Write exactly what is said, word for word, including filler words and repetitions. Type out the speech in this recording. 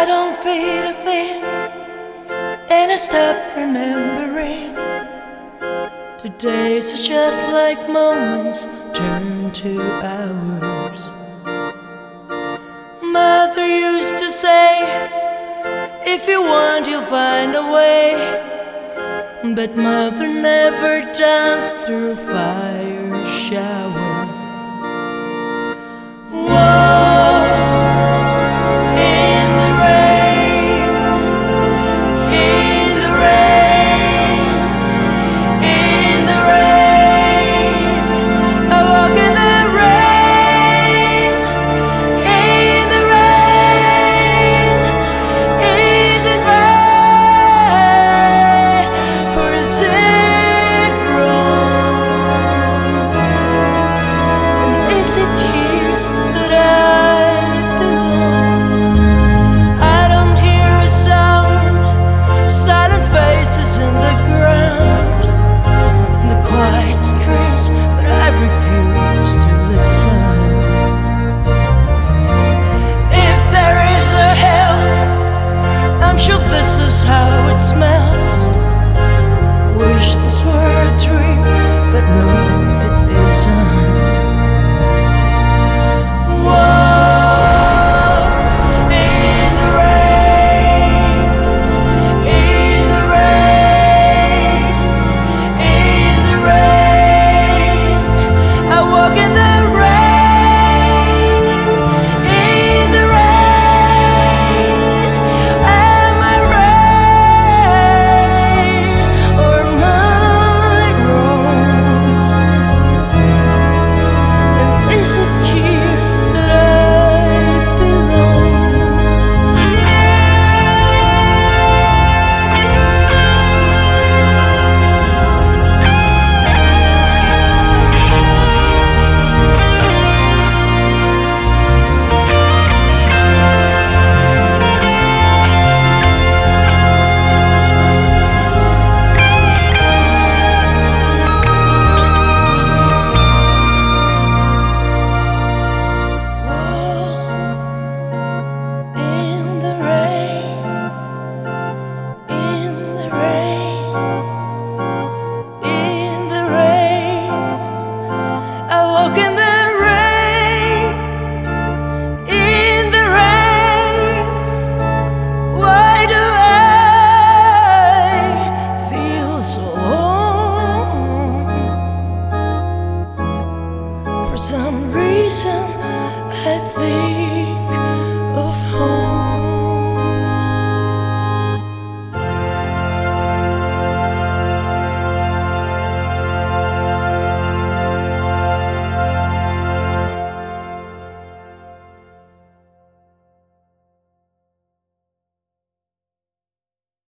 don't feel a thing, and I stop remembering. The days are just like moments turn to hours. Mother used to say, if you want you'll find a way. But mother never danced through fire shower. How it smells. Wish this were a dream, but no, it isn't. Whoa, in the rain, in the rain, in the rain. I walk in the some reason I think